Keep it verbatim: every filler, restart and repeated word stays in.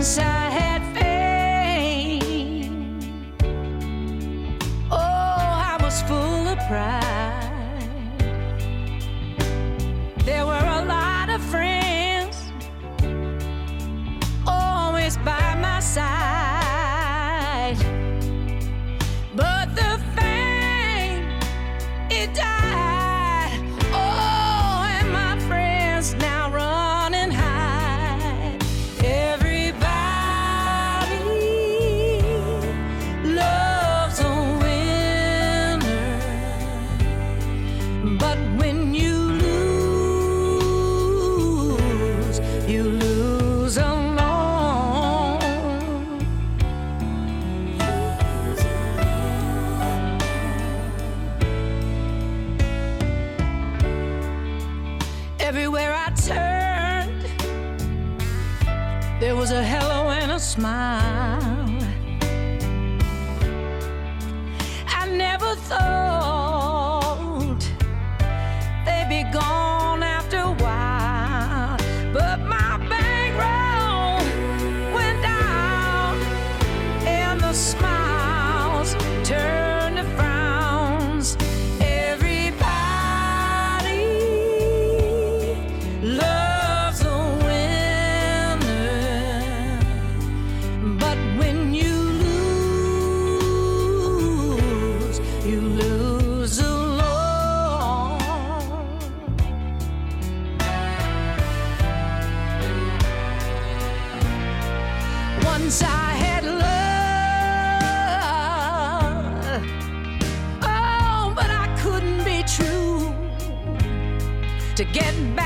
Once I had fame. Oh, I was full of pride. There were a lot of friends always by my side. But the fame, it died. Oh, and my friends now run and hide. Everybody loves a winner, but when you lose, you lose alone. Everywhere I turned, there was a hello and a smile. I never thought they'd be gone after a while, but my bankroll went down, and the smiles turned to frowns. Everybody loves a winner, but when you lose, you lose alone. Once I had love, oh, but I couldn't be true to get back.